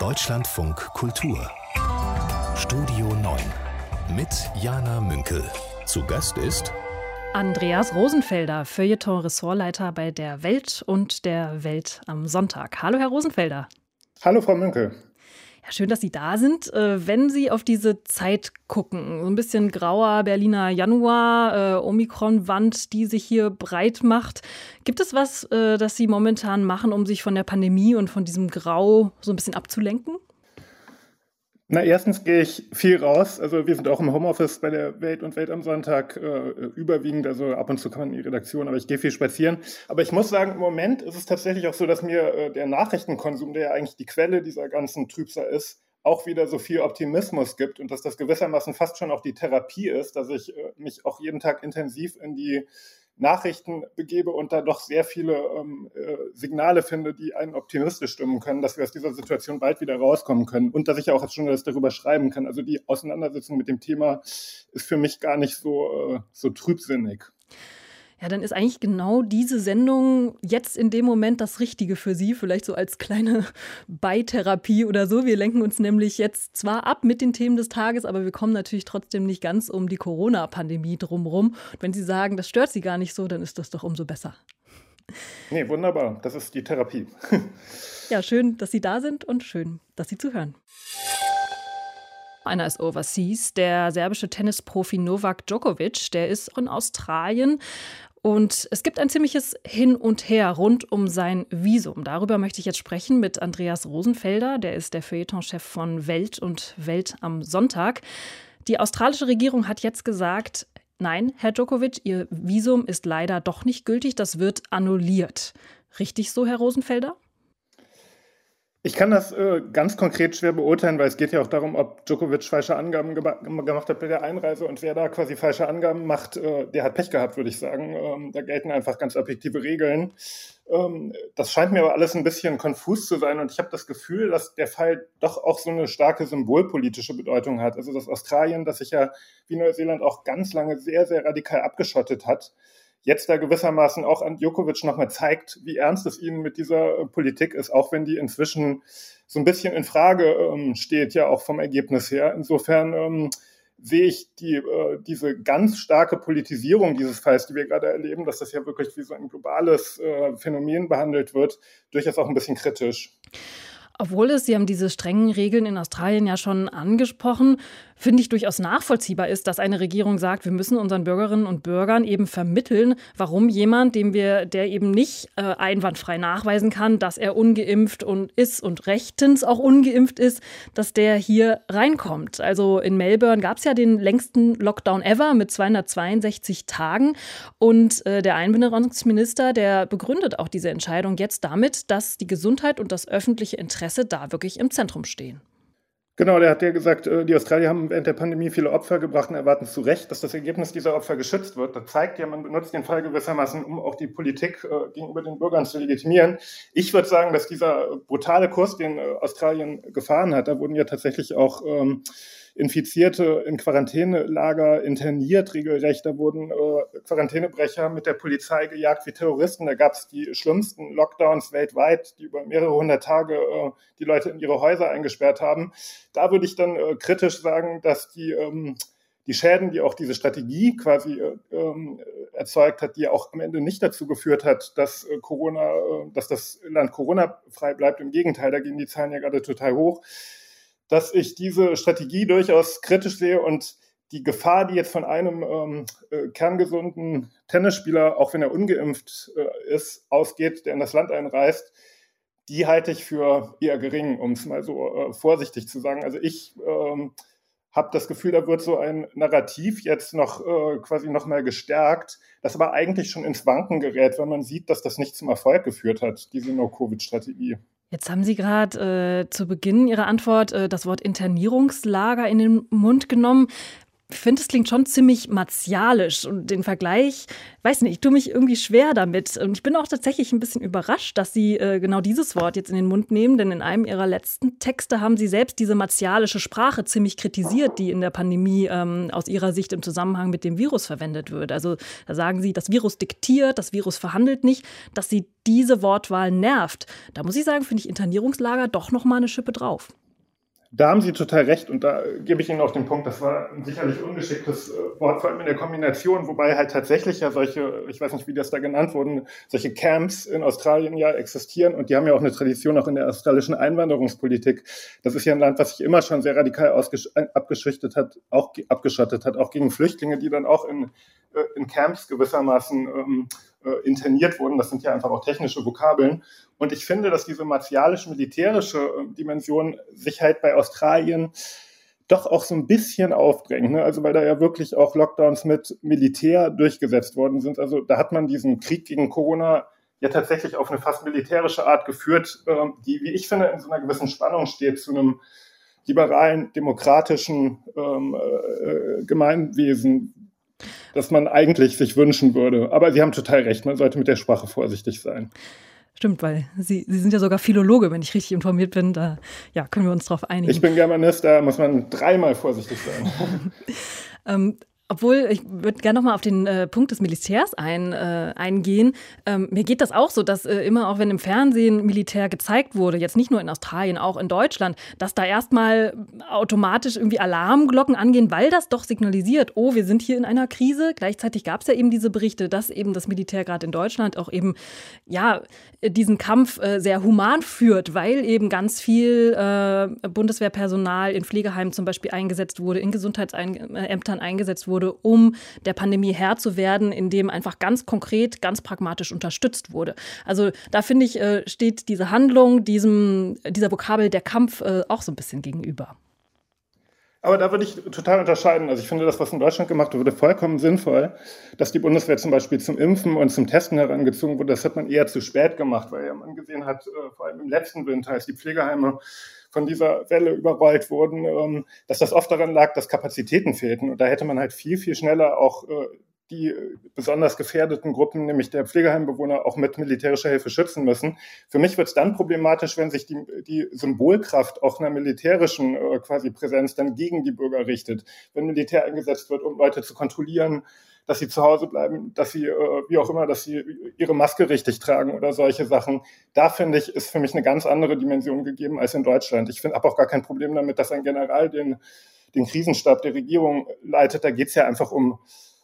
Deutschlandfunk Kultur Studio 9 mit Jana Münkel. Zu Gast ist Andreas Rosenfelder, Feuilleton-Ressortleiter bei der Welt und der Welt am Sonntag. Hallo, Herr Rosenfelder. Hallo, Frau Münkel. Ja, schön, dass Sie da sind. Wenn Sie auf diese Zeit gucken, so ein bisschen grauer Berliner Januar, Omikron-Wand, die sich hier breit macht, gibt es was, das Sie momentan machen, um sich von der Pandemie und von diesem Grau so ein bisschen abzulenken? Na, erstens gehe ich viel raus. Also wir sind auch im Homeoffice bei der Welt und Welt am Sonntag überwiegend. Also ab und zu kann man in die Redaktion, aber ich gehe viel spazieren. Aber ich muss sagen, im Moment ist es tatsächlich auch so, dass mir der Nachrichtenkonsum, der ja eigentlich die Quelle dieser ganzen Trübsal ist, auch wieder so viel Optimismus gibt und dass das gewissermaßen fast schon auch die Therapie ist, dass ich mich auch jeden Tag intensiv in die Nachrichten begebe und da doch sehr viele Signale finde, die einen optimistisch stimmen können, dass wir aus dieser Situation bald wieder rauskommen können und dass ich auch als Journalist darüber schreiben kann. Also die Auseinandersetzung mit dem Thema ist für mich gar nicht so trübsinnig. Ja, dann ist eigentlich genau diese Sendung jetzt in dem Moment das Richtige für Sie, vielleicht so als kleine Beitherapie oder so. Wir lenken uns nämlich jetzt zwar ab mit den Themen des Tages, aber wir kommen natürlich trotzdem nicht ganz um die Corona-Pandemie drumherum. Und wenn Sie sagen, das stört Sie gar nicht so, dann ist das doch umso besser. Nee, wunderbar. Das ist die Therapie. Ja, schön, dass Sie da sind und schön, dass Sie zuhören. Einer ist overseas, der serbische Tennisprofi Novak Djokovic, der ist in Australien. Und es gibt ein ziemliches Hin und Her rund um sein Visum. Darüber möchte ich jetzt sprechen mit Andreas Rosenfelder. Der ist der Feuilleton-Chef von Welt und Welt am Sonntag. Die australische Regierung hat jetzt gesagt, nein, Herr Djokovic, Ihr Visum ist leider doch nicht gültig. Das wird annulliert. Richtig so, Herr Rosenfelder? Ich kann das ganz konkret schwer beurteilen, weil es geht ja auch darum, ob Djokovic falsche Angaben gemacht hat bei der Einreise und wer da quasi falsche Angaben macht, der hat Pech gehabt, würde ich sagen. Da gelten einfach ganz objektive Regeln. Das scheint mir aber alles ein bisschen konfus zu sein und ich habe das Gefühl, dass der Fall doch auch so eine starke symbolpolitische Bedeutung hat. Also dass Australien, das sich ja wie Neuseeland auch ganz lange sehr, sehr radikal abgeschottet hat, jetzt da gewissermaßen auch an Djokovic nochmal zeigt, wie ernst es ihnen mit dieser Politik ist, auch wenn die inzwischen so ein bisschen in Frage steht, ja auch vom Ergebnis her. Insofern sehe ich diese ganz starke Politisierung dieses Falls, die wir gerade erleben, dass das ja wirklich wie so ein globales Phänomen behandelt wird, durchaus auch ein bisschen kritisch. Obwohl Sie haben diese strengen Regeln in Australien ja schon angesprochen, finde ich durchaus nachvollziehbar ist, dass eine Regierung sagt, wir müssen unseren Bürgerinnen und Bürgern eben vermitteln, warum jemand, der eben nicht einwandfrei nachweisen kann, dass er ungeimpft ist und rechtens auch ungeimpft ist, dass der hier reinkommt. Also in Melbourne gab es ja den längsten Lockdown ever mit 262 Tagen und der Einwanderungsminister, der begründet auch diese Entscheidung jetzt damit, dass die Gesundheit und das öffentliche Interesse da wirklich im Zentrum stehen. Genau, der hat ja gesagt, die Australier haben während der Pandemie viele Opfer gebracht und erwarten zu Recht, dass das Ergebnis dieser Opfer geschützt wird. Das zeigt ja, man benutzt den Fall gewissermaßen, um auch die Politik gegenüber den Bürgern zu legitimieren. Ich würde sagen, dass dieser brutale Kurs, den Australien gefahren hat, da wurden ja tatsächlich auch Infizierte in Quarantänelager interniert, regelrecht. Da wurden Quarantänebrecher mit der Polizei gejagt wie Terroristen. Da gab es die schlimmsten Lockdowns weltweit, die über mehrere hundert Tage die Leute in ihre Häuser eingesperrt haben. Da würde ich dann kritisch sagen, dass die Schäden, die auch diese Strategie quasi erzeugt hat, die ja auch am Ende nicht dazu geführt hat, dass das Land Corona-frei bleibt. Im Gegenteil, da gehen die Zahlen ja gerade total hoch. Dass ich diese Strategie durchaus kritisch sehe und die Gefahr, die jetzt von einem kerngesunden Tennisspieler, auch wenn er ungeimpft ist, ausgeht, der in das Land einreist, die halte ich für eher gering, um es mal so vorsichtig zu sagen. Also ich habe das Gefühl, da wird so ein Narrativ jetzt quasi noch mal gestärkt, das aber eigentlich schon ins Wanken gerät, weil man sieht, dass das nicht zum Erfolg geführt hat, diese No-Covid-Strategie. Jetzt haben Sie gerade zu Beginn Ihrer Antwort das Wort Internierungslager in den Mund genommen. Ich finde, es klingt schon ziemlich martialisch und den Vergleich, weiß nicht, ich tue mich irgendwie schwer damit. Und ich bin auch tatsächlich ein bisschen überrascht, dass Sie genau dieses Wort jetzt in den Mund nehmen, denn in einem Ihrer letzten Texte haben Sie selbst diese martialische Sprache ziemlich kritisiert, die in der Pandemie aus Ihrer Sicht im Zusammenhang mit dem Virus verwendet wird. Also da sagen Sie, das Virus diktiert, das Virus verhandelt nicht, dass Sie diese Wortwahl nervt. Da muss ich sagen, finde ich Internierungslager doch noch mal eine Schippe drauf. Da haben Sie total recht und da gebe ich Ihnen auch den Punkt, das war ein sicherlich ungeschicktes Wort, vor allem in der Kombination, wobei halt tatsächlich ja solche, ich weiß nicht, wie das da genannt wurden, solche Camps in Australien ja existieren und die haben ja auch eine Tradition auch in der australischen Einwanderungspolitik. Das ist ja ein Land, was sich immer schon sehr radikal abgeschottet hat, auch gegen Flüchtlinge, die dann auch in Camps gewissermaßen interniert wurden. Das sind ja einfach auch technische Vokabeln. Und ich finde, dass diese martialisch-militärische Dimension sich halt bei Australien doch auch so ein bisschen aufdrängt. Ne? Also weil da ja wirklich auch Lockdowns mit Militär durchgesetzt worden sind. Also da hat man diesen Krieg gegen Corona ja tatsächlich auf eine fast militärische Art geführt, die, wie ich finde, in so einer gewissen Spannung steht zu einem liberalen, demokratischen Gemeinwesen, das man eigentlich sich wünschen würde. Aber Sie haben total recht, man sollte mit der Sprache vorsichtig sein. Stimmt, weil Sie sind ja sogar Philologe, wenn ich richtig informiert bin. Da können wir uns drauf einigen. Ich bin Germanist, da muss man dreimal vorsichtig sein. Obwohl, ich würde gerne noch mal auf den Punkt des Militärs eingehen. Mir geht das auch so, dass immer auch wenn im Fernsehen Militär gezeigt wurde, jetzt nicht nur in Australien, auch in Deutschland, dass da erstmal automatisch irgendwie Alarmglocken angehen, weil das doch signalisiert, oh, wir sind hier in einer Krise. Gleichzeitig gab es ja eben diese Berichte, dass eben das Militär gerade in Deutschland auch eben diesen Kampf sehr human führt, weil eben ganz viel Bundeswehrpersonal in Pflegeheimen zum Beispiel eingesetzt wurde, in Gesundheitsämtern eingesetzt wurde, um der Pandemie Herr zu werden, indem einfach ganz konkret, ganz pragmatisch unterstützt wurde. Also da finde ich, steht diese Handlung dieser Vokabel der Kampf auch so ein bisschen gegenüber. Aber da würde ich total unterscheiden. Also ich finde, das, was in Deutschland gemacht wurde, vollkommen sinnvoll, dass die Bundeswehr zum Beispiel zum Impfen und zum Testen herangezogen wurde. Das hat man eher zu spät gemacht, weil ja man gesehen hat, vor allem im letzten Winter, als die Pflegeheime von dieser Welle überrollt wurden, dass das oft daran lag, dass Kapazitäten fehlten. Und da hätte man halt viel, viel schneller auch die besonders gefährdeten Gruppen, nämlich der Pflegeheimbewohner, auch mit militärischer Hilfe schützen müssen. Für mich wird es dann problematisch, wenn sich die Symbolkraft auch einer militärischen quasi Präsenz dann gegen die Bürger richtet. Wenn Militär eingesetzt wird, um Leute zu kontrollieren, dass sie zu Hause bleiben, dass sie, wie auch immer, dass sie ihre Maske richtig tragen oder solche Sachen. Da, finde ich, ist für mich eine ganz andere Dimension gegeben als in Deutschland. Ich habe auch gar kein Problem damit, dass ein General den Krisenstab der Regierung leitet. Da geht es ja einfach um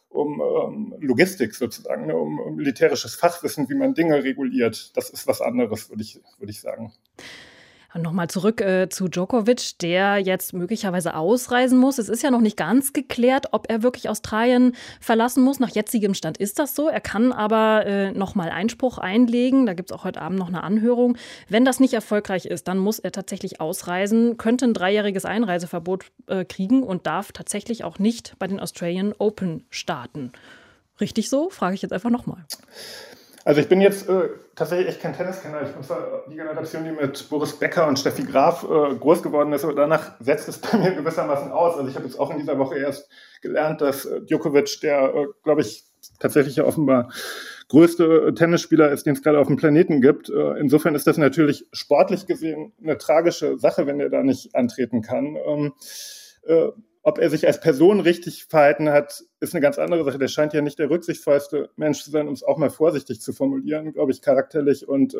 Logistik sozusagen, ne? um militärisches Fachwissen, wie man Dinge reguliert. Das ist was anderes, würde ich sagen. Und nochmal zurück zu Djokovic, der jetzt möglicherweise ausreisen muss. Es ist ja noch nicht ganz geklärt, ob er wirklich Australien verlassen muss. Nach jetzigem Stand ist das so. Er kann aber nochmal Einspruch einlegen. Da gibt es auch heute Abend noch eine Anhörung. Wenn das nicht erfolgreich ist, dann muss er tatsächlich ausreisen, könnte ein 3-jähriges Einreiseverbot kriegen und darf tatsächlich auch nicht bei den Australian Open starten. Richtig so? Frage ich jetzt einfach nochmal. Also ich bin jetzt tatsächlich echt kein Tenniskenner. Ich bin zwar die Generation, die mit Boris Becker und Steffi Graf groß geworden ist, aber danach setzt es bei mir gewissermaßen aus. Also ich habe jetzt auch in dieser Woche erst gelernt, dass Djokovic, der, glaube ich, tatsächlich ja offenbar größte Tennisspieler ist, den es gerade auf dem Planeten gibt. Insofern ist das natürlich sportlich gesehen eine tragische Sache, wenn er da nicht antreten kann. Ob er sich als Person richtig verhalten hat, ist eine ganz andere Sache. Der scheint ja nicht der rücksichtsvollste Mensch zu sein, um es auch mal vorsichtig zu formulieren, glaube ich, charakterlich. Und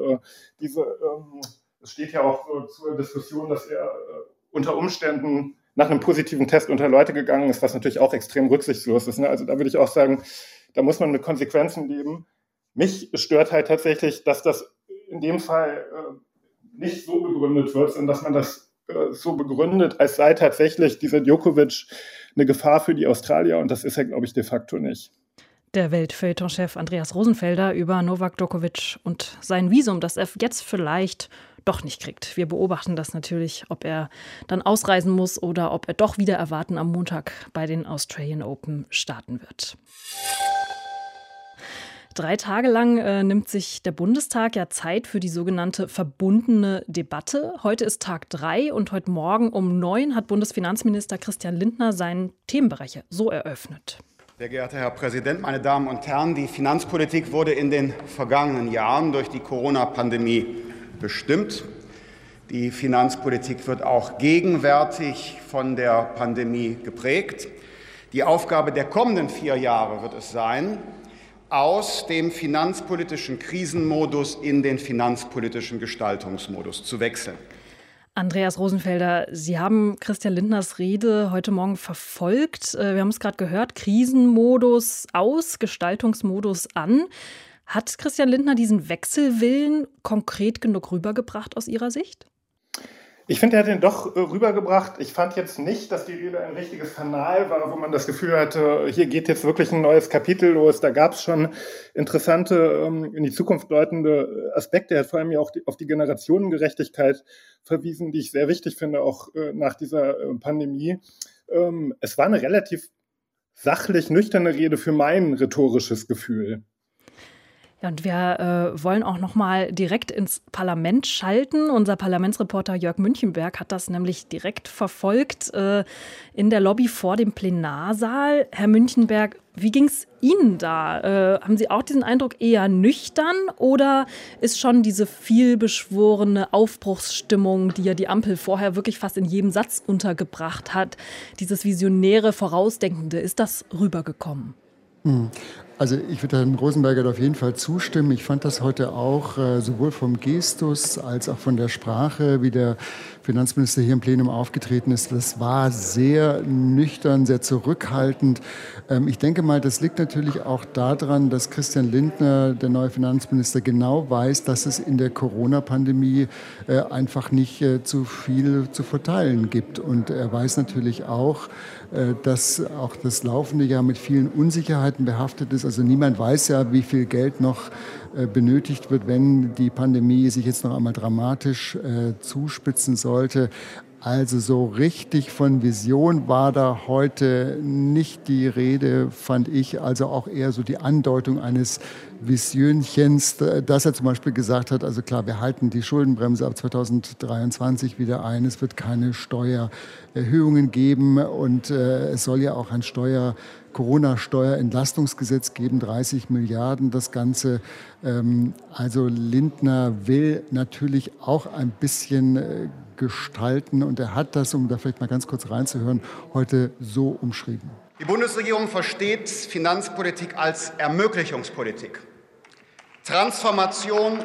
es steht ja auch zur Diskussion, dass er unter Umständen nach einem positiven Test unter Leute gegangen ist, was natürlich auch extrem rücksichtslos ist. Ne? Also da würde ich auch sagen, da muss man mit Konsequenzen leben. Mich stört halt tatsächlich, dass das in dem Fall nicht so begründet wird, sondern dass man das so begründet, als sei tatsächlich dieser Djokovic eine Gefahr für die Australier. Und das ist er, glaube ich, de facto nicht. Der Welt-Feuilleton-Chef Andreas Rosenfelder über Novak Djokovic und sein Visum, das er jetzt vielleicht doch nicht kriegt. Wir beobachten das natürlich, ob er dann ausreisen muss oder ob er doch wieder erwarten am Montag bei den Australian Open starten wird. 3 Tage lang nimmt sich der Bundestag ja Zeit für die sogenannte verbundene Debatte. Heute ist Tag 3 und heute Morgen um 9 hat Bundesfinanzminister Christian Lindner seinen Themenbereich so eröffnet. Sehr geehrter Herr Präsident, meine Damen und Herren, die Finanzpolitik wurde in den vergangenen Jahren durch die Corona-Pandemie bestimmt. Die Finanzpolitik wird auch gegenwärtig von der Pandemie geprägt. Die Aufgabe der kommenden 4 Jahre wird es sein, aus dem finanzpolitischen Krisenmodus in den finanzpolitischen Gestaltungsmodus zu wechseln. Andreas Rosenfelder, Sie haben Christian Lindners Rede heute Morgen verfolgt. Wir haben es gerade gehört, Krisenmodus aus, Gestaltungsmodus an. Hat Christian Lindner diesen Wechselwillen konkret genug rübergebracht aus Ihrer Sicht? Ich finde, er hat ihn doch rübergebracht. Ich fand jetzt nicht, dass die Rede ein richtiges Fanal war, wo man das Gefühl hatte, hier geht jetzt wirklich ein neues Kapitel los. Da gab es schon interessante, in die Zukunft deutende Aspekte. Er hat vor allem ja auch auf die Generationengerechtigkeit verwiesen, die ich sehr wichtig finde, auch nach dieser Pandemie. Es war eine relativ sachlich nüchterne Rede für mein rhetorisches Gefühl. Ja, und wir wollen auch noch mal direkt ins Parlament schalten. Unser Parlamentsreporter Jörg Münchenberg hat das nämlich direkt verfolgt in der Lobby vor dem Plenarsaal. Herr Münchenberg, wie ging es Ihnen da? Haben Sie auch diesen Eindruck eher nüchtern oder ist schon diese vielbeschworene Aufbruchsstimmung, die ja die Ampel vorher wirklich fast in jedem Satz untergebracht hat, dieses visionäre, vorausdenkende, ist das rübergekommen? Also ich würde Herrn Rosenberger auf jeden Fall zustimmen. Ich fand das heute auch sowohl vom Gestus als auch von der Sprache, wie der Finanzminister hier im Plenum aufgetreten ist. Das war sehr nüchtern, sehr zurückhaltend. Ich denke mal, das liegt natürlich auch daran, dass Christian Lindner, der neue Finanzminister, genau weiß, dass es in der Corona-Pandemie einfach nicht zu viel zu verteilen gibt. Und er weiß natürlich auch, dass auch das laufende Jahr mit vielen Unsicherheiten behaftet ist. Also niemand weiß ja, wie viel Geld noch benötigt wird, wenn die Pandemie sich jetzt noch einmal dramatisch zuspitzen sollte. Also so richtig von Vision war da heute nicht die Rede, fand ich. Also auch eher so die Andeutung eines Visionchens, dass er zum Beispiel gesagt hat, also klar, wir halten die Schuldenbremse ab 2023 wieder ein. Es wird keine Steuererhöhungen geben und es soll ja auch ein Corona-Steuerentlastungsgesetz geben, 30 Milliarden das Ganze. Also Lindner will natürlich auch ein bisschen gestalten und er hat das, um da vielleicht mal ganz kurz reinzuhören, heute so umschrieben. Die Bundesregierung versteht Finanzpolitik als Ermöglichungspolitik. Transformation,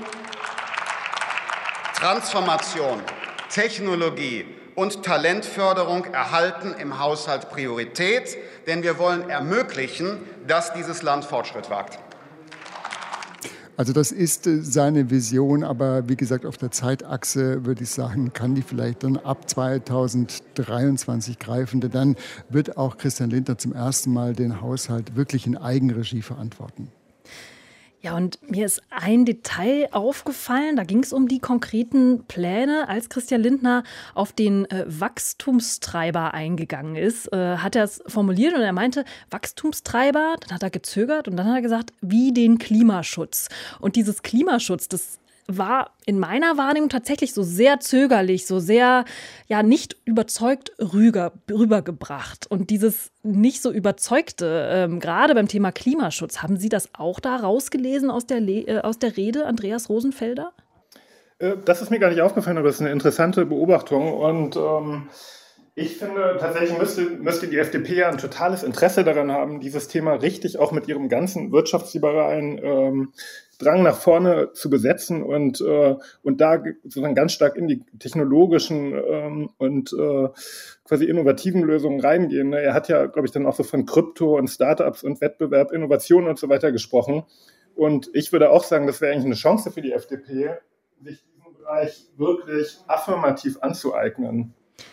Technologie und Talentförderung erhalten im Haushalt Priorität, denn wir wollen ermöglichen, dass dieses Land Fortschritt wagt. Also das ist seine Vision, aber wie gesagt, auf der Zeitachse würde ich sagen, kann die vielleicht dann ab 2023 greifen, denn dann wird auch Christian Lindner zum ersten Mal den Haushalt wirklich in Eigenregie verantworten. Ja, und mir ist ein Detail aufgefallen, da ging es um die konkreten Pläne. Als Christian Lindner auf den Wachstumstreiber eingegangen ist, hat er es formuliert und er meinte, Wachstumstreiber, dann hat er gezögert und dann hat er gesagt, wie den Klimaschutz. Und dieses Klimaschutz, das war in meiner Wahrnehmung tatsächlich so sehr zögerlich, so sehr nicht überzeugt rübergebracht. Und dieses nicht so überzeugte, gerade beim Thema Klimaschutz, haben Sie das auch da rausgelesen aus der Rede, Andreas Rosenfelder? Das ist mir gar nicht aufgefallen, aber das ist eine interessante Beobachtung. Und ich finde, tatsächlich müsste die FDP ja ein totales Interesse daran haben, dieses Thema richtig auch mit ihrem ganzen wirtschaftsliberalen Drang nach vorne zu besetzen und da sozusagen ganz stark in die technologischen und quasi innovativen Lösungen reingehen. Er hat ja, glaube ich, dann auch so von Krypto und Startups und Wettbewerb, Innovation und so weiter gesprochen. Und ich würde auch sagen, das wäre eigentlich eine Chance für die FDP, sich diesen Bereich wirklich affirmativ anzueignen.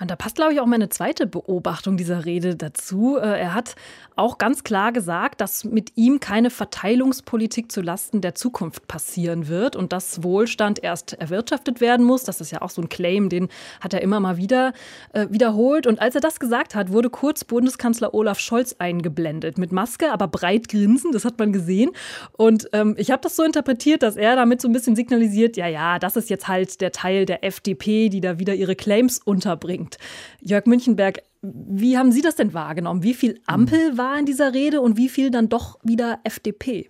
Und da passt, glaube ich, auch meine zweite Beobachtung dieser Rede dazu. Er hat auch ganz klar gesagt, dass mit ihm keine Verteilungspolitik zulasten der Zukunft passieren wird und dass Wohlstand erst erwirtschaftet werden muss. Das ist ja auch so ein Claim, den hat er immer mal wieder wiederholt. Und als er das gesagt hat, wurde kurz Bundeskanzler Olaf Scholz eingeblendet. Mit Maske, aber breit grinsend, das hat man gesehen. Und ich habe das so interpretiert, dass er damit so ein bisschen signalisiert, ja, das ist jetzt halt der Teil der FDP, die da wieder ihre Claims unterbringt. Jörg Münchenberg, wie haben Sie das denn wahrgenommen? Wie viel Ampel war in dieser Rede und wie viel dann doch wieder FDP?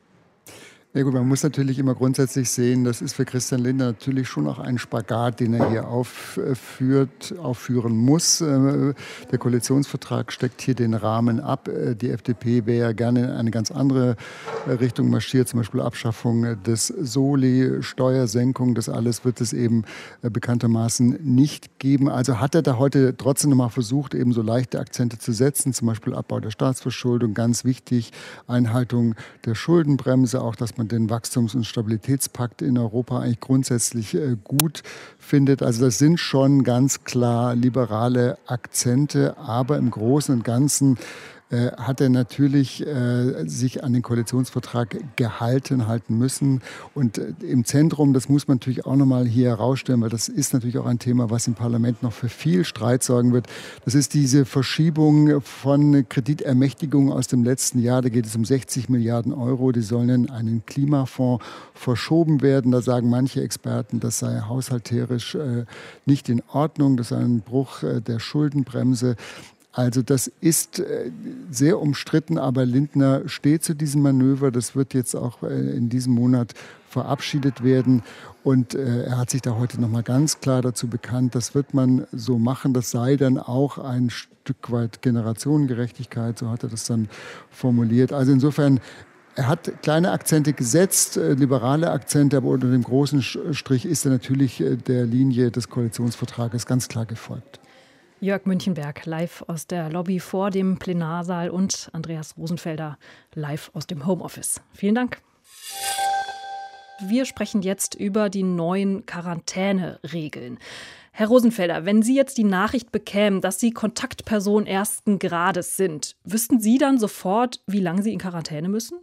Ja gut, man muss natürlich immer grundsätzlich sehen, das ist für Christian Lindner natürlich schon auch ein Spagat, den er hier aufführen muss. Der Koalitionsvertrag steckt hier den Rahmen ab. Die FDP wäre ja gerne in eine ganz andere Richtung marschiert, zum Beispiel Abschaffung des Soli, Steuersenkung. Das alles wird es eben bekanntermaßen nicht geben. Also hat er da heute trotzdem noch mal versucht, eben so leichte Akzente zu setzen, zum Beispiel Abbau der Staatsverschuldung, ganz wichtig, Einhaltung der Schuldenbremse, auch dass man den Wachstums- und Stabilitätspakt in Europa eigentlich grundsätzlich gut findet. Also das sind schon ganz klar liberale Akzente, aber im Großen und Ganzen hat er natürlich sich an den Koalitionsvertrag halten müssen. Und im Zentrum, das muss man natürlich auch nochmal hier herausstellen, weil das ist natürlich auch ein Thema, was im Parlament noch für viel Streit sorgen wird. Das ist diese Verschiebung von Kreditermächtigungen aus dem letzten Jahr. Da geht es um 60 Milliarden Euro. Die sollen in einen Klimafonds verschoben werden. Da sagen manche Experten, das sei haushalterisch nicht in Ordnung. Das sei ein Bruch der Schuldenbremse. Also das ist sehr umstritten, aber Lindner steht zu diesem Manöver. Das wird jetzt auch in diesem Monat verabschiedet werden. Und er hat sich da heute nochmal ganz klar dazu bekannt, das wird man so machen. Das sei dann auch ein Stück weit Generationengerechtigkeit, so hat er das dann formuliert. Also insofern, er hat kleine Akzente gesetzt, liberale Akzente, aber unter dem großen Strich ist er natürlich der Linie des Koalitionsvertrages ganz klar gefolgt. Jörg Münchenberg live aus der Lobby vor dem Plenarsaal und Andreas Rosenfelder live aus dem Homeoffice. Vielen Dank. Wir sprechen jetzt über die neuen Quarantäneregeln. Herr Rosenfelder, wenn Sie jetzt die Nachricht bekämen, dass Sie Kontaktperson ersten Grades sind, wüssten Sie dann sofort, wie lange Sie in Quarantäne müssen?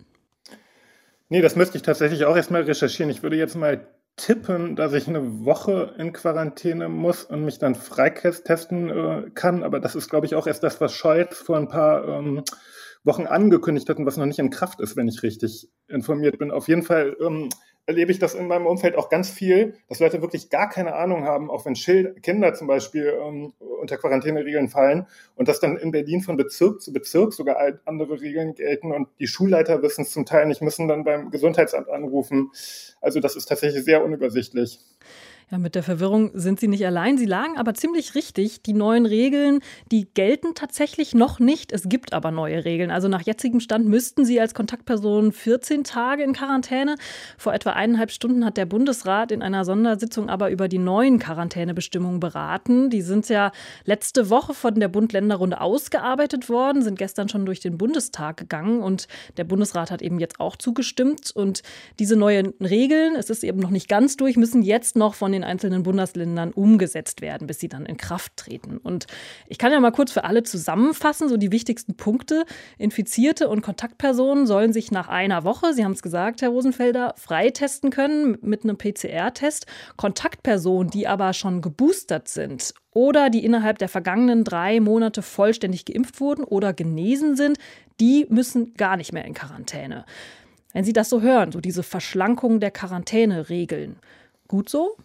Nee, das müsste ich tatsächlich auch erstmal recherchieren. Ich würde jetzt mal tippen, dass ich eine Woche in Quarantäne muss und mich dann freitesten kann. Aber das ist, glaube ich, auch erst das, was Scholz vor ein paar Wochen angekündigt hat und was noch nicht in Kraft ist, wenn ich richtig informiert bin. Auf jeden Fall erlebe ich das in meinem Umfeld auch ganz viel, dass Leute wirklich gar keine Ahnung haben, auch wenn Kinder zum Beispiel unter Quarantäneregeln fallen und dass dann in Berlin von Bezirk zu Bezirk sogar andere Regeln gelten und die Schulleiter wissen es zum Teil nicht, müssen dann beim Gesundheitsamt anrufen. Also das ist tatsächlich sehr unübersichtlich. Ja, mit der Verwirrung sind Sie nicht allein. Sie lagen aber ziemlich richtig. Die neuen Regeln, die gelten tatsächlich noch nicht. Es gibt aber neue Regeln. Also nach jetzigem Stand müssten Sie als Kontaktperson 14 Tage in Quarantäne. Vor etwa 1,5 Stunden hat der Bundesrat in einer Sondersitzung aber über die neuen Quarantänebestimmungen beraten. Die sind ja letzte Woche von der Bund-Länder-Runde ausgearbeitet worden, sind gestern schon durch den Bundestag gegangen und der Bundesrat hat eben jetzt auch zugestimmt. Und diese neuen Regeln, es ist eben noch nicht ganz durch, müssen jetzt noch von den einzelnen Bundesländern umgesetzt werden, bis sie dann in Kraft treten. Und ich kann ja mal kurz für alle zusammenfassen, so die wichtigsten Punkte. Infizierte und Kontaktpersonen sollen sich nach einer Woche, Sie haben es gesagt, Herr Rosenfelder, freitesten können mit einem PCR-Test. Kontaktpersonen, die aber schon geboostert sind oder die innerhalb der vergangenen 3 Monate vollständig geimpft wurden oder genesen sind, die müssen gar nicht mehr in Quarantäne. Wenn Sie das so hören, so diese Verschlankung der Quarantäneregeln, gut so?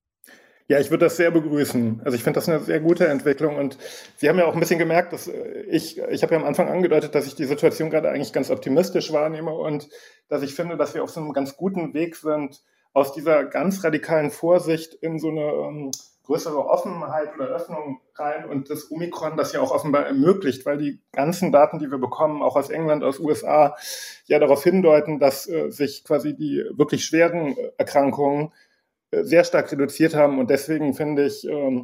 Ja, ich würde das sehr begrüßen. Also ich finde das eine sehr gute Entwicklung und Sie haben ja auch ein bisschen gemerkt, dass ich habe ja am Anfang angedeutet, dass ich die Situation gerade eigentlich ganz optimistisch wahrnehme und dass ich finde, dass wir auf so einem ganz guten Weg sind, aus dieser ganz radikalen Vorsicht in so eine größere Offenheit oder Öffnung rein und das Omikron das ja auch offenbar ermöglicht, weil die ganzen Daten, die wir bekommen, auch aus England, aus USA, ja darauf hindeuten, dass sich quasi die wirklich schweren Erkrankungen sehr stark reduziert haben und deswegen finde ich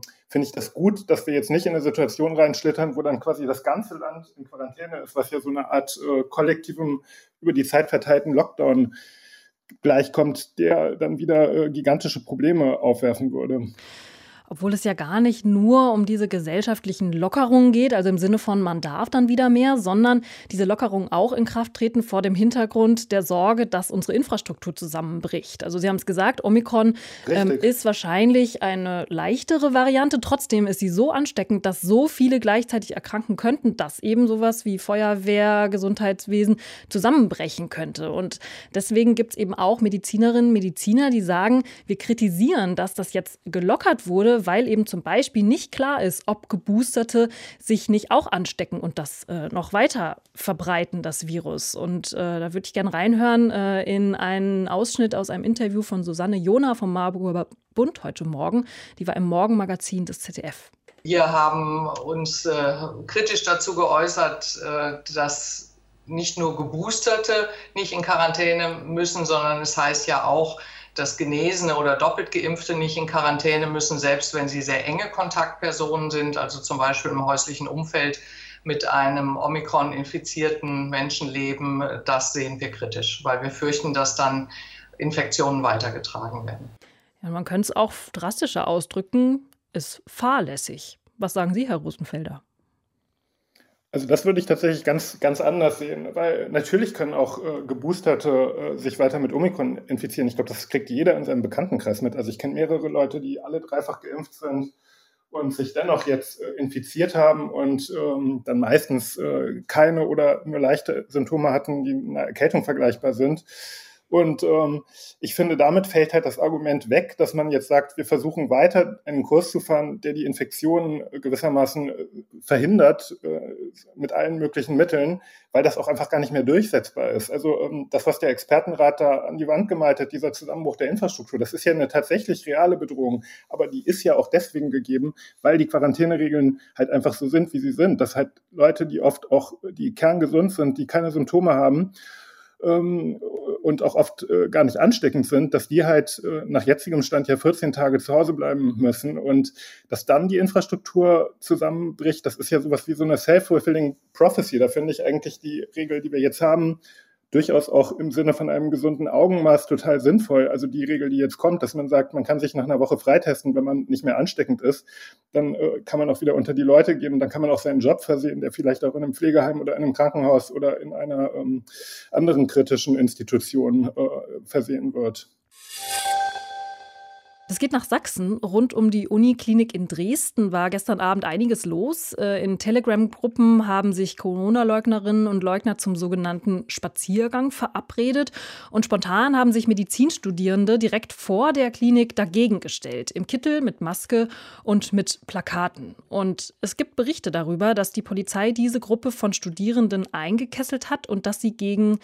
das gut, dass wir jetzt nicht in eine Situation reinschlittern, wo dann quasi das ganze Land in Quarantäne ist, was ja so eine Art kollektivem, über die Zeit verteilten Lockdown gleichkommt, der dann wieder gigantische Probleme aufwerfen würde. Obwohl es ja gar nicht nur um diese gesellschaftlichen Lockerungen geht, also im Sinne von man darf dann wieder mehr, sondern diese Lockerungen auch in Kraft treten vor dem Hintergrund der Sorge, dass unsere Infrastruktur zusammenbricht. Also Sie haben es gesagt, Omikron ist wahrscheinlich eine leichtere Variante. Trotzdem ist sie so ansteckend, dass so viele gleichzeitig erkranken könnten, dass eben sowas wie Feuerwehr, Gesundheitswesen zusammenbrechen könnte. Und deswegen gibt es eben auch Medizinerinnen und Mediziner, die sagen, wir kritisieren, dass das jetzt gelockert wurde, weil eben zum Beispiel nicht klar ist, ob Geboosterte sich nicht auch anstecken und das noch weiter verbreiten, das Virus. Und da würde ich gerne reinhören in einen Ausschnitt aus einem Interview von Susanne Jona vom Marburger Bund heute Morgen. Die war im Morgenmagazin des ZDF. Wir haben uns kritisch dazu geäußert, dass nicht nur Geboosterte nicht in Quarantäne müssen, sondern es heißt ja auch, dass Genesene oder doppelt Geimpfte nicht in Quarantäne müssen, selbst wenn sie sehr enge Kontaktpersonen sind, also zum Beispiel im häuslichen Umfeld mit einem Omikron-infizierten Menschen leben. Das sehen wir kritisch, weil wir fürchten, dass dann Infektionen weitergetragen werden. Ja, man könnte es auch drastischer ausdrücken, ist fahrlässig. Was sagen Sie, Herr Rosenfelder? Also das würde ich tatsächlich ganz, ganz anders sehen, weil natürlich können auch Geboosterte sich weiter mit Omikron infizieren. Ich glaube, das kriegt jeder in seinem Bekanntenkreis mit. Also ich kenne mehrere Leute, die alle dreifach geimpft sind und sich dennoch jetzt infiziert haben und dann meistens keine oder nur leichte Symptome hatten, die mit einer Erkältung vergleichbar sind. Und ich finde, damit fällt halt das Argument weg, dass man jetzt sagt, wir versuchen weiter einen Kurs zu fahren, der die Infektionen gewissermaßen verhindert mit allen möglichen Mitteln, weil das auch einfach gar nicht mehr durchsetzbar ist. Also das, was der Expertenrat da an die Wand gemalt hat, dieser Zusammenbruch der Infrastruktur, das ist ja eine tatsächlich reale Bedrohung, aber die ist ja auch deswegen gegeben, weil die Quarantäneregeln halt einfach so sind, wie sie sind. Dass halt Leute, die oft auch die kerngesund sind, die keine Symptome haben, und auch oft gar nicht ansteckend sind, dass die halt nach jetzigem Stand ja 14 Tage zu Hause bleiben müssen und dass dann die Infrastruktur zusammenbricht, das ist ja sowas wie so eine self-fulfilling prophecy. Da finde ich eigentlich die Regel, die wir jetzt haben, durchaus auch im Sinne von einem gesunden Augenmaß total sinnvoll. Also die Regel, die jetzt kommt, dass man sagt, man kann sich nach einer Woche freitesten, wenn man nicht mehr ansteckend ist, dann kann man auch wieder unter die Leute gehen und dann kann man auch seinen Job versehen, der vielleicht auch in einem Pflegeheim oder in einem Krankenhaus oder in einer anderen kritischen Institution versehen wird. Das geht nach Sachsen. Rund um die Uniklinik in Dresden war gestern Abend einiges los. In Telegram-Gruppen haben sich Corona-Leugnerinnen und Leugner zum sogenannten Spaziergang verabredet. Und spontan haben sich Medizinstudierende direkt vor der Klinik dagegen gestellt. Im Kittel, mit Maske und mit Plakaten. Und es gibt Berichte darüber, dass die Polizei diese Gruppe von Studierenden eingekesselt hat und dass gegen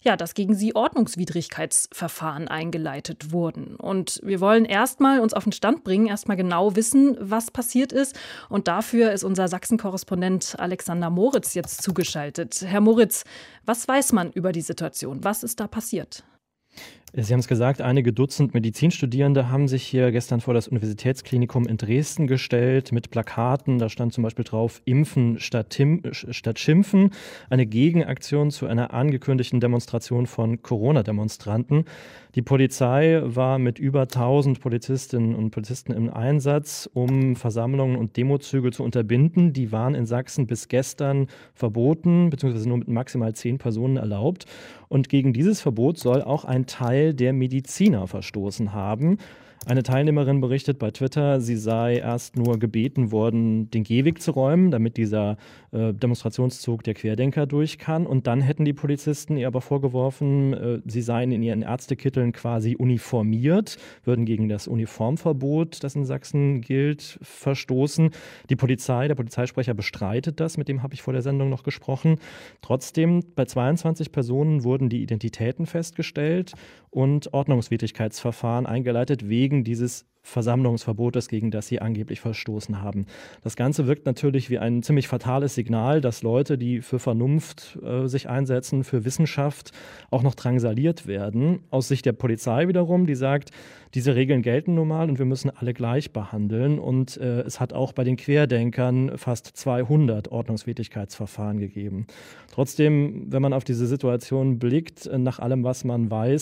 sie Ordnungswidrigkeitsverfahren eingeleitet wurden. Und wir wollen erstmal uns auf den Stand bringen, erstmal genau wissen, was passiert ist. Und dafür ist unser Sachsen-Korrespondent Alexander Moritz jetzt zugeschaltet. Herr Moritz, was weiß man über die Situation? Was ist da passiert? Sie haben es gesagt, einige Dutzend Medizinstudierende haben sich hier gestern vor das Universitätsklinikum in Dresden gestellt mit Plakaten. Da stand zum Beispiel drauf, Impfen statt Schimpfen. Eine Gegenaktion zu einer angekündigten Demonstration von Corona-Demonstranten. Die Polizei war mit über 1000 Polizistinnen und Polizisten im Einsatz, um Versammlungen und Demozüge zu unterbinden. Die waren in Sachsen bis gestern verboten, beziehungsweise nur mit maximal 10 Personen erlaubt. Und gegen dieses Verbot soll auch ein Teil der Mediziner verstoßen haben. Eine Teilnehmerin berichtet bei Twitter, sie sei erst nur gebeten worden, den Gehweg zu räumen, damit dieser Demonstrationszug der Querdenker durch kann. Und dann hätten die Polizisten ihr aber vorgeworfen, sie seien in ihren Ärztekitteln quasi uniformiert, würden gegen das Uniformverbot, das in Sachsen gilt, verstoßen. Der Polizeisprecher bestreitet das, mit dem habe ich vor der Sendung noch gesprochen. Trotzdem, bei 22 Personen wurden die Identitäten festgestellt und Ordnungswidrigkeitsverfahren eingeleitet wegen dieses Versammlungsverbotes, gegen das sie angeblich verstoßen haben. Das Ganze wirkt natürlich wie ein ziemlich fatales Signal, dass Leute, die für Vernunft sich einsetzen, für Wissenschaft, auch noch drangsaliert werden. Aus Sicht der Polizei wiederum, die sagt, diese Regeln gelten nun mal und wir müssen alle gleich behandeln. Und es hat auch bei den Querdenkern fast 200 Ordnungswidrigkeitsverfahren gegeben. Trotzdem, wenn man auf diese Situation blickt, nach allem, was man weiß,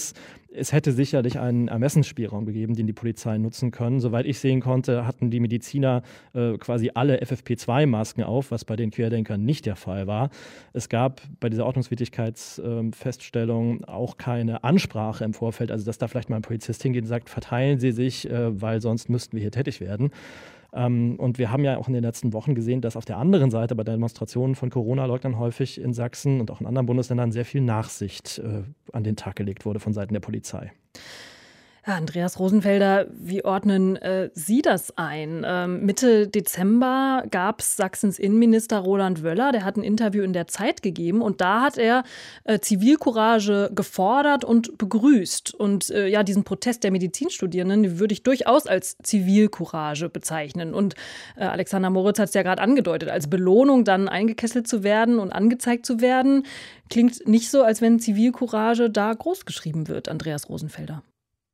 Es hätte sicherlich einen Ermessensspielraum gegeben, den die Polizei nutzen können. Soweit ich sehen konnte, hatten die Mediziner quasi alle FFP2-Masken auf, was bei den Querdenkern nicht der Fall war. Es gab bei dieser Ordnungswidrigkeitsfeststellung auch keine Ansprache im Vorfeld, also dass da vielleicht mal ein Polizist hingeht und sagt, verteilen Sie sich, weil sonst müssten wir hier tätig werden. Und wir haben ja auch in den letzten Wochen gesehen, dass auf der anderen Seite bei Demonstrationen von Corona-Leugnern häufig in Sachsen und auch in anderen Bundesländern sehr viel Nachsicht an den Tag gelegt wurde von Seiten der Polizei. Ja, Andreas Rosenfelder, wie ordnen Sie das ein? Mitte Dezember gab es Sachsens Innenminister Roland Wöller, der hat ein Interview in der Zeit gegeben und da hat er Zivilcourage gefordert und begrüßt. Und diesen Protest der Medizinstudierenden würde ich durchaus als Zivilcourage bezeichnen. Und Alexander Moritz hat es ja gerade angedeutet, als Belohnung dann eingekesselt zu werden und angezeigt zu werden, klingt nicht so, als wenn Zivilcourage da großgeschrieben wird, Andreas Rosenfelder.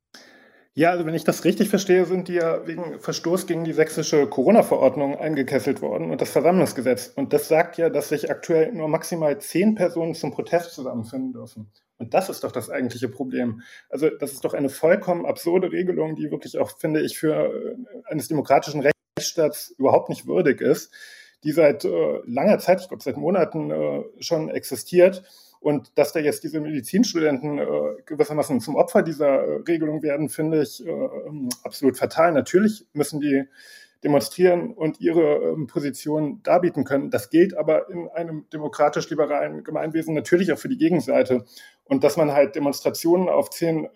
Ja, also wenn ich das richtig verstehe, sind die ja wegen Verstoß gegen die sächsische Corona-Verordnung eingekesselt worden und das Versammlungsgesetz. Und das sagt ja, dass sich aktuell nur maximal 10 Personen zum Protest zusammenfinden dürfen. Und das ist doch das eigentliche Problem. Also das ist doch eine vollkommen absurde Regelung, die wirklich auch, finde ich, für eines demokratischen Rechtsstaats überhaupt nicht würdig ist, die seit langer Zeit, ich glaube seit Monaten schon existiert. Und dass da jetzt diese Medizinstudenten gewissermaßen zum Opfer dieser Regelung werden, finde ich absolut fatal. Natürlich müssen die demonstrieren und ihre Position darbieten können. Das gilt aber in einem demokratisch-liberalen Gemeinwesen natürlich auch für die Gegenseite. Und dass man halt Demonstrationen auf 10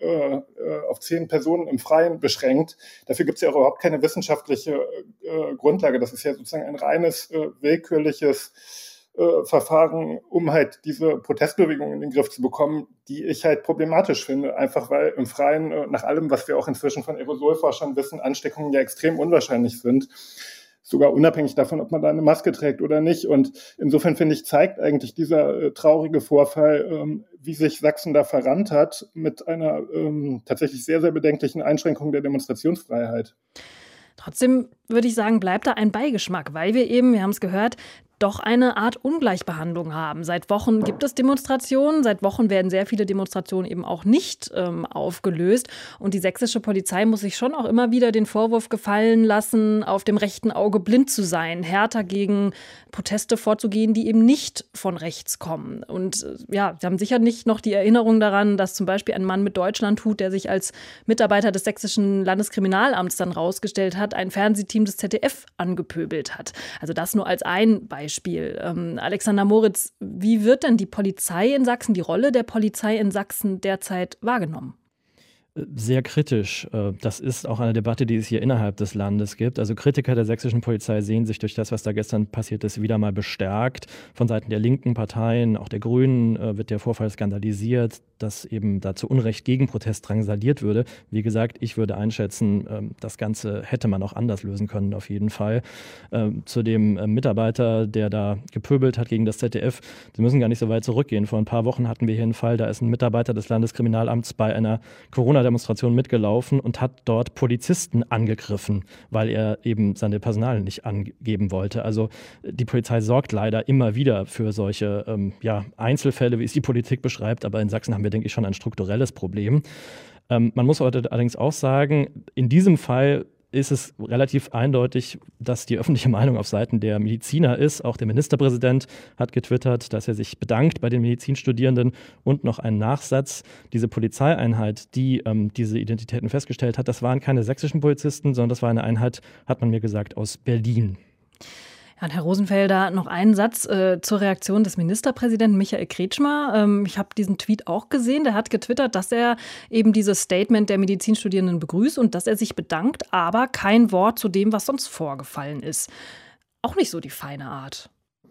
Personen im Freien beschränkt, dafür gibt es ja auch überhaupt keine wissenschaftliche Grundlage. Das ist ja sozusagen ein reines willkürliches Verfahren, um halt diese Protestbewegung in den Griff zu bekommen, die ich halt problematisch finde, einfach weil im Freien, nach allem, was wir auch inzwischen von Aerosolforschern wissen, Ansteckungen ja extrem unwahrscheinlich sind, sogar unabhängig davon, ob man da eine Maske trägt oder nicht. Und insofern, finde ich, zeigt eigentlich dieser traurige Vorfall, wie sich Sachsen da verrannt hat mit einer tatsächlich sehr, sehr bedenklichen Einschränkung der Demonstrationsfreiheit. Trotzdem würde ich sagen, bleibt da ein Beigeschmack, weil wir haben es gehört, doch eine Art Ungleichbehandlung haben. Seit Wochen gibt es Demonstrationen, seit Wochen werden sehr viele Demonstrationen eben auch nicht aufgelöst. Und die sächsische Polizei muss sich schon auch immer wieder den Vorwurf gefallen lassen, auf dem rechten Auge blind zu sein, härter gegen Proteste vorzugehen, die eben nicht von rechts kommen. Und sie haben sicher nicht noch die Erinnerung daran, dass zum Beispiel ein Mann mit Deutschlandhut, der sich als Mitarbeiter des sächsischen Landeskriminalamts dann rausgestellt hat, ein Fernsehteam des ZDF angepöbelt hat. Also das nur als ein Beispiel. Alexander Moritz, wie wird denn die Polizei in Sachsen, die Rolle der Polizei in Sachsen derzeit wahrgenommen? Sehr kritisch. Das ist auch eine Debatte, die es hier innerhalb des Landes gibt. Also Kritiker der sächsischen Polizei sehen sich durch das, was da gestern passiert ist, wieder mal bestärkt. Von Seiten der linken Parteien, auch der Grünen, wird der Vorfall skandalisiert, dass eben da zu Unrecht Gegenprotest drangsaliert würde. Wie gesagt, ich würde einschätzen, das Ganze hätte man auch anders lösen können, auf jeden Fall. Zu dem Mitarbeiter, der da gepöbelt hat gegen das ZDF, Sie müssen gar nicht so weit zurückgehen. Vor ein paar Wochen hatten wir hier einen Fall, da ist ein Mitarbeiter des Landeskriminalamts bei einer Corona-Demonstration mitgelaufen und hat dort Polizisten angegriffen, weil er eben seine Personal nicht angeben wollte. Also die Polizei sorgt leider immer wieder für solche Einzelfälle, wie es die Politik beschreibt, aber in Sachsen haben wir, denke ich, schon ein strukturelles Problem. Man muss heute allerdings auch sagen, in diesem Fall ist es relativ eindeutig, dass die öffentliche Meinung auf Seiten der Mediziner ist. Auch der Ministerpräsident hat getwittert, dass er sich bedankt bei den Medizinstudierenden und noch einen Nachsatz. Diese Polizeieinheit, die diese Identitäten festgestellt hat, das waren keine sächsischen Polizisten, sondern das war eine Einheit, hat man mir gesagt, aus Berlin. Ja, Herr Rosenfelder, noch einen Satz zur Reaktion des Ministerpräsidenten Michael Kretschmer. Ich habe diesen Tweet auch gesehen. Der hat getwittert, dass er eben dieses Statement der Medizinstudierenden begrüßt und dass er sich bedankt, aber kein Wort zu dem, was sonst vorgefallen ist. Auch nicht so die feine Art.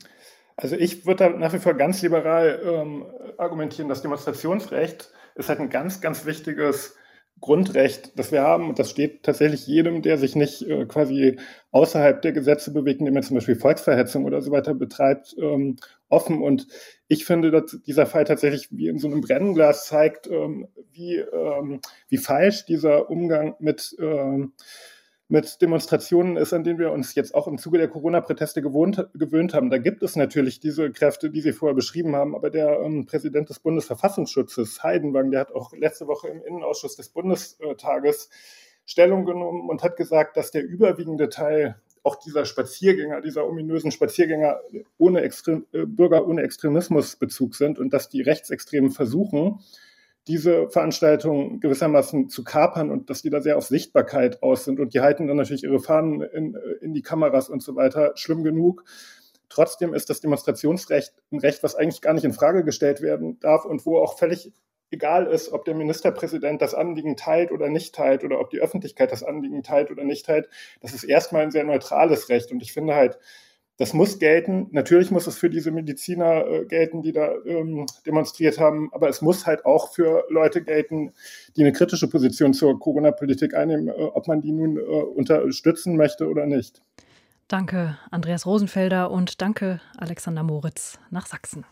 Also ich würde da nach wie vor ganz liberal argumentieren. Das Demonstrationsrecht ist halt ein ganz, ganz wichtiges Grundrecht, das wir haben, und das steht tatsächlich jedem, der sich nicht quasi außerhalb der Gesetze bewegt, indem er zum Beispiel Volksverhetzung oder so weiter betreibt, offen. Und ich finde, dass dieser Fall tatsächlich wie in so einem Brennglas zeigt, wie falsch dieser Umgang mit mit Demonstrationen ist, an denen wir uns jetzt auch im Zuge der Corona-Proteste gewöhnt haben. Da gibt es natürlich diese Kräfte, die Sie vorher beschrieben haben, aber der Präsident des Bundesverfassungsschutzes, Heidenwang, der hat auch letzte Woche im Innenausschuss des Bundestages Stellung genommen und hat gesagt, dass der überwiegende Teil auch dieser ominösen Spaziergänger Bürger ohne Extremismusbezug sind und dass die Rechtsextremen versuchen, diese Veranstaltung gewissermaßen zu kapern und dass die da sehr auf Sichtbarkeit aus sind. Und die halten dann natürlich ihre Fahnen in die Kameras und so weiter. Schlimm genug. Trotzdem ist das Demonstrationsrecht ein Recht, was eigentlich gar nicht in Frage gestellt werden darf und wo auch völlig egal ist, ob der Ministerpräsident das Anliegen teilt oder nicht teilt oder ob die Öffentlichkeit das Anliegen teilt oder nicht teilt. Das ist erstmal ein sehr neutrales Recht. Und ich finde halt, das muss gelten. Natürlich muss es für diese Mediziner gelten, die da demonstriert haben, aber es muss halt auch für Leute gelten, die eine kritische Position zur Corona-Politik einnehmen, ob man die nun unterstützen möchte oder nicht. Danke, Andreas Rosenfelder, und danke, Alexander Moritz nach Sachsen.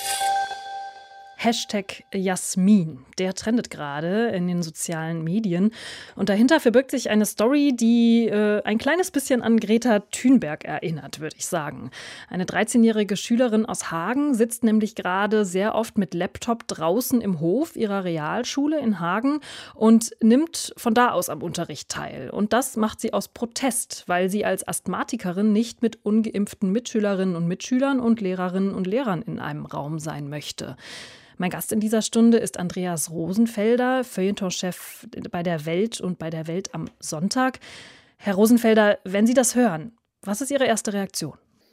Hashtag Jasmin, der trendet gerade in den sozialen Medien. Und dahinter verbirgt sich eine Story, die ein kleines bisschen an Greta Thunberg erinnert, würde ich sagen. Eine 13-jährige Schülerin aus Hagen sitzt nämlich gerade sehr oft mit Laptop draußen im Hof ihrer Realschule in Hagen und nimmt von da aus am Unterricht teil. Und das macht sie aus Protest, weil sie als Asthmatikerin nicht mit ungeimpften Mitschülerinnen und Mitschülern und Lehrerinnen und Lehrern in einem Raum sein möchte. Mein Gast in dieser Stunde ist Andreas Rosenfelder, Feuilletonchef bei der Welt und bei der Welt am Sonntag. Herr Rosenfelder, wenn Sie das hören, was ist Ihre erste Reaktion?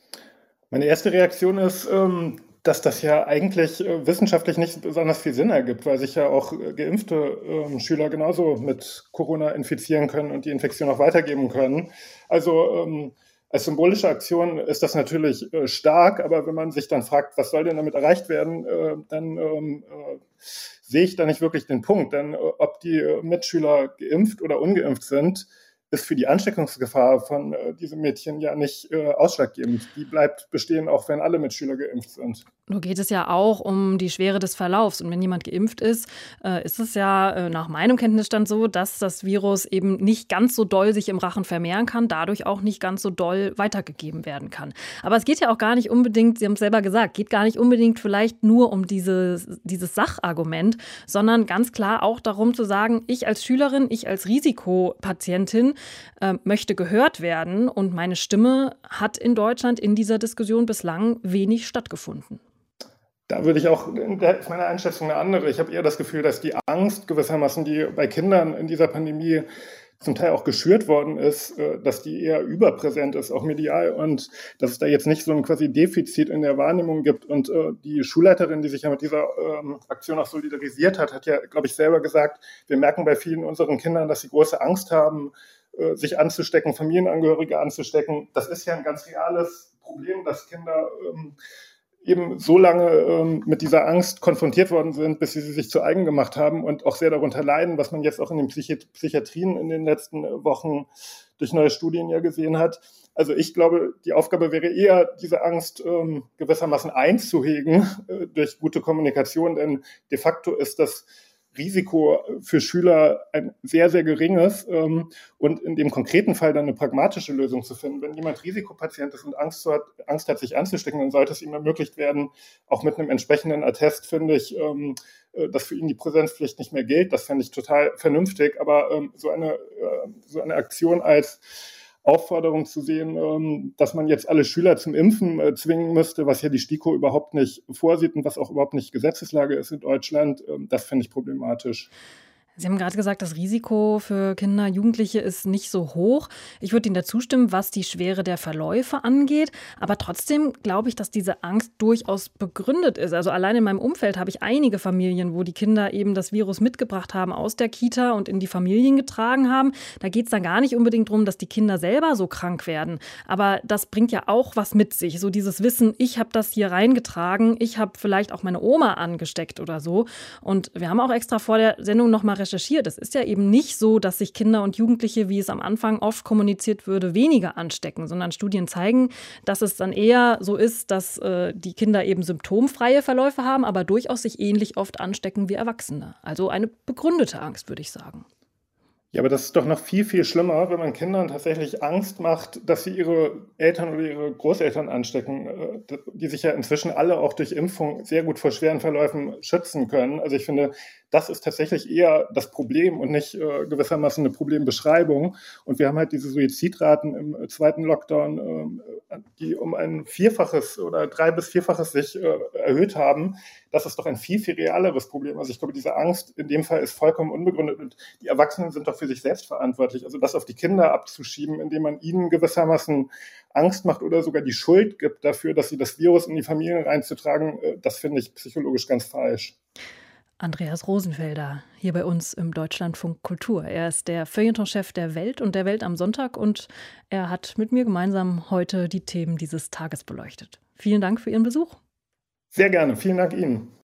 Meine erste Reaktion ist, dass das ja eigentlich wissenschaftlich nicht besonders viel Sinn ergibt, weil sich ja auch geimpfte Schüler genauso mit Corona infizieren können und die Infektion auch weitergeben können. Also als symbolische Aktion ist das natürlich stark, aber wenn man sich dann fragt, was soll denn damit erreicht werden, dann sehe ich da nicht wirklich den Punkt. Denn ob die Mitschüler geimpft oder ungeimpft sind, ist für die Ansteckungsgefahr von diesen Mädchen ja nicht ausschlaggebend. Die bleibt bestehen, auch wenn alle Mitschüler geimpft sind. Nur geht es ja auch um die Schwere des Verlaufs. Und wenn jemand geimpft ist, ist es ja nach meinem Kenntnisstand so, dass das Virus eben nicht ganz so doll sich im Rachen vermehren kann, dadurch auch nicht ganz so doll weitergegeben werden kann. Aber es geht ja auch gar nicht unbedingt, Sie haben es selber gesagt, geht gar nicht unbedingt vielleicht nur um dieses Sachargument, sondern ganz klar auch darum zu sagen, ich als Schülerin, ich als Risikopatientin möchte gehört werden und meine Stimme hat in Deutschland in dieser Diskussion bislang wenig stattgefunden. Da würde ich auch, da ist meine Einschätzung eine andere. Ich habe eher das Gefühl, dass die Angst gewissermaßen, die bei Kindern in dieser Pandemie zum Teil auch geschürt worden ist, dass die eher überpräsent ist, auch medial, und dass es da jetzt nicht so ein quasi Defizit in der Wahrnehmung gibt. Und die Schulleiterin, die sich ja mit dieser Aktion auch solidarisiert hat, hat ja, glaube ich, selber gesagt, wir merken bei vielen unseren Kindern, dass sie große Angst haben, sich anzustecken, Familienangehörige anzustecken. Das ist ja ein ganz reales Problem, dass Kinder eben so lange mit dieser Angst konfrontiert worden sind, bis sie sich zu eigen gemacht haben und auch sehr darunter leiden, was man jetzt auch in den Psychiatrien in den letzten Wochen durch neue Studien ja gesehen hat. Also ich glaube, die Aufgabe wäre eher, diese Angst gewissermaßen einzuhegen durch gute Kommunikation, denn de facto ist das Risiko für Schüler ein sehr, sehr geringes und in dem konkreten Fall dann eine pragmatische Lösung zu finden. Wenn jemand Risikopatient ist und Angst hat, sich anzustecken, dann sollte es ihm ermöglicht werden, auch mit einem entsprechenden Attest, finde ich, dass für ihn die Präsenzpflicht nicht mehr gilt. Das fände ich total vernünftig, aber so eine Aktion als Aufforderung zu sehen, dass man jetzt alle Schüler zum Impfen zwingen müsste, was ja die STIKO überhaupt nicht vorsieht und was auch überhaupt nicht Gesetzeslage ist in Deutschland, das finde ich problematisch. Sie haben gerade gesagt, das Risiko für Kinder, Jugendliche ist nicht so hoch. Ich würde Ihnen da zustimmen, was die Schwere der Verläufe angeht. Aber trotzdem glaube ich, dass diese Angst durchaus begründet ist. Also allein in meinem Umfeld habe ich einige Familien, wo die Kinder eben das Virus mitgebracht haben aus der Kita und in die Familien getragen haben. Da geht es dann gar nicht unbedingt darum, dass die Kinder selber so krank werden. Aber das bringt ja auch was mit sich. So dieses Wissen, ich habe das hier reingetragen, ich habe vielleicht auch meine Oma angesteckt oder so. Und wir haben auch extra vor der Sendung noch mal recherchiert. Es ist ja eben nicht so, dass sich Kinder und Jugendliche, wie es am Anfang oft kommuniziert würde, weniger anstecken, sondern Studien zeigen, dass es dann eher so ist, dass die Kinder eben symptomfreie Verläufe haben, aber durchaus sich ähnlich oft anstecken wie Erwachsene. Also eine begründete Angst, würde ich sagen. Ja, aber das ist doch noch viel, viel schlimmer, wenn man Kindern tatsächlich Angst macht, dass sie ihre Eltern oder ihre Großeltern anstecken, die sich ja inzwischen alle auch durch Impfung sehr gut vor schweren Verläufen schützen können. Also ich finde, das ist tatsächlich eher das Problem und nicht gewissermaßen eine Problembeschreibung. Und wir haben halt diese Suizidraten im zweiten Lockdown, die um ein Vierfaches oder 3- bis 4-faches sich erhöht haben. Das ist doch ein viel, viel realeres Problem. Also ich glaube, diese Angst in dem Fall ist vollkommen unbegründet. Und die Erwachsenen sind doch für sich selbst verantwortlich. Also das auf die Kinder abzuschieben, indem man ihnen gewissermaßen Angst macht oder sogar die Schuld gibt dafür, dass sie das Virus in die Familien reinzutragen, das finde ich psychologisch ganz falsch. Andreas Rosenfelder, hier bei uns im Deutschlandfunk Kultur. Er ist der Feuilleton-Chef der Welt und der Welt am Sonntag und er hat mit mir gemeinsam heute die Themen dieses Tages beleuchtet. Vielen Dank für Ihren Besuch. Sehr gerne, vielen Dank Ihnen.